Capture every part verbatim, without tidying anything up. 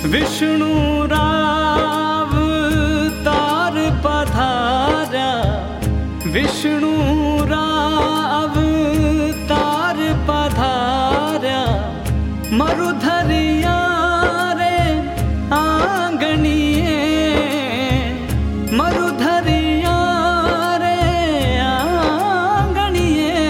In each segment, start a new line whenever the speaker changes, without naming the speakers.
विष्णु राव तार पधारा, विष्णु राव तार पधारा, मरुधरिया रे आंगणिए, मरुधरिया रे आंगणिए,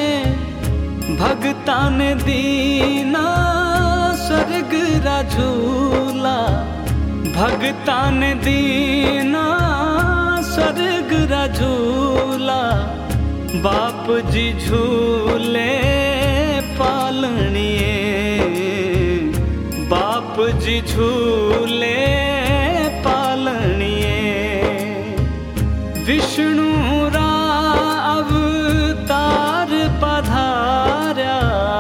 भगता ने दीना स्वर्ग राजूला, भगता ने दीना स्वर्ग राजूला, बाप जी झूले पालनिए, बाप जी झूले पालनिए, विष्णु राव तार पधारा।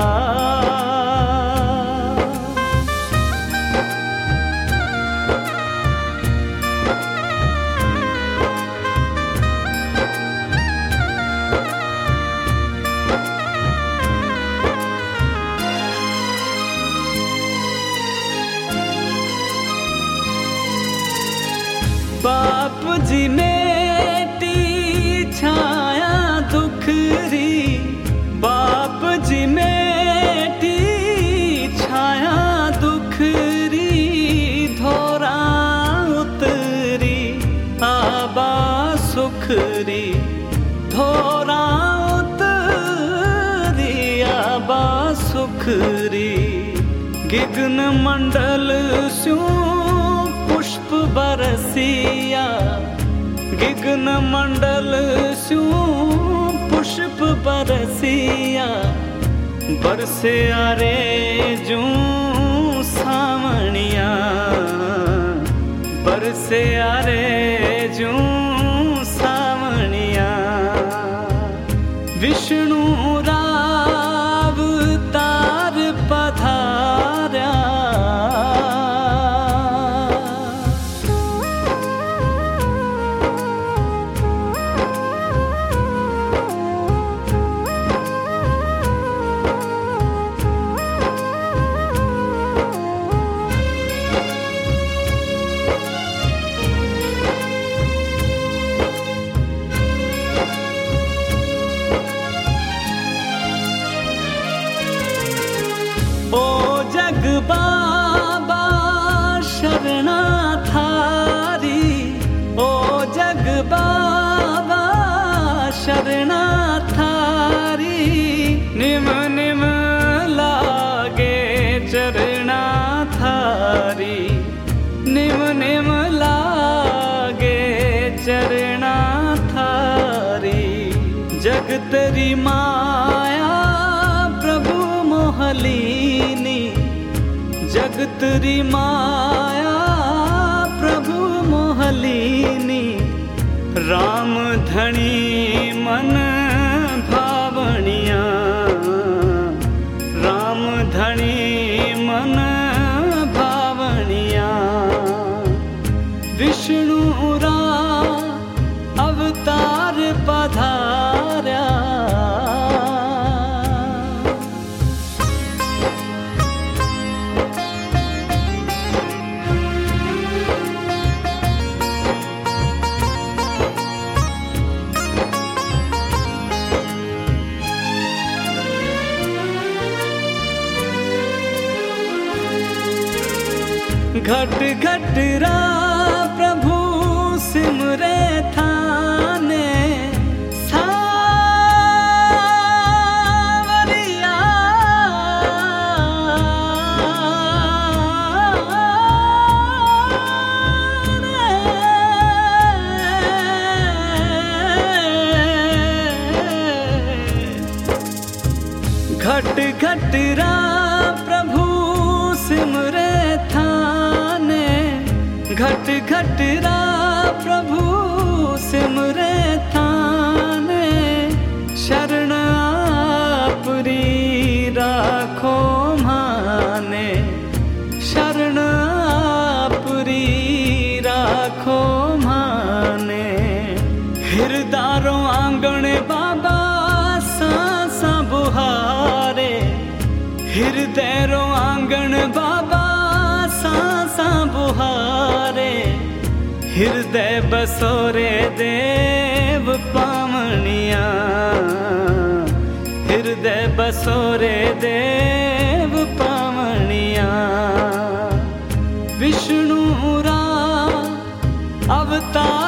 बाप जी मेटी छाया दुखरी, बाप जी मेटी छाया दुखरी, धोरा उतरी आबा सुखरी, धोरा उतरी आबा सुखरी, गिगन मंडल स्यों पुष्प बरसिया, गिगन मंडल स्यों पुष्प बरसिया, बरसे आरे जूं सावणिया, बरसे आरे जूं सावणिया, विष्णु राव तार पधारा। ओ जग बाबा शरणा थारी, ओ जग बाबा शरणा थारी, निम निम लागे चरणा थारी, निम निम लागे चरणा थारी, जग तेरी माया प्रभु मोहलीनी, जगत री माया प्रभु मोहलीनी, राम धनी मन भावनिया, राम धनी मन भावनिया, विष्णु राव अवतार पधारा। घट घट रा प्रभु सिमरे थाने, सावरिया घट घट रा प्रभु सिमरे थाने, घट घट रा प्रभु सिमरे थाने, शरण आपरी राखो माने, शरण आपरी राखो माने, हिरदारो आंगण बाबा सांसा बुहारे, हृदय रो आंगण बाबा सांसा बसोरे देव पावनिया, हृदय बसोरे देव पावनिया। विष्णु रा अवतार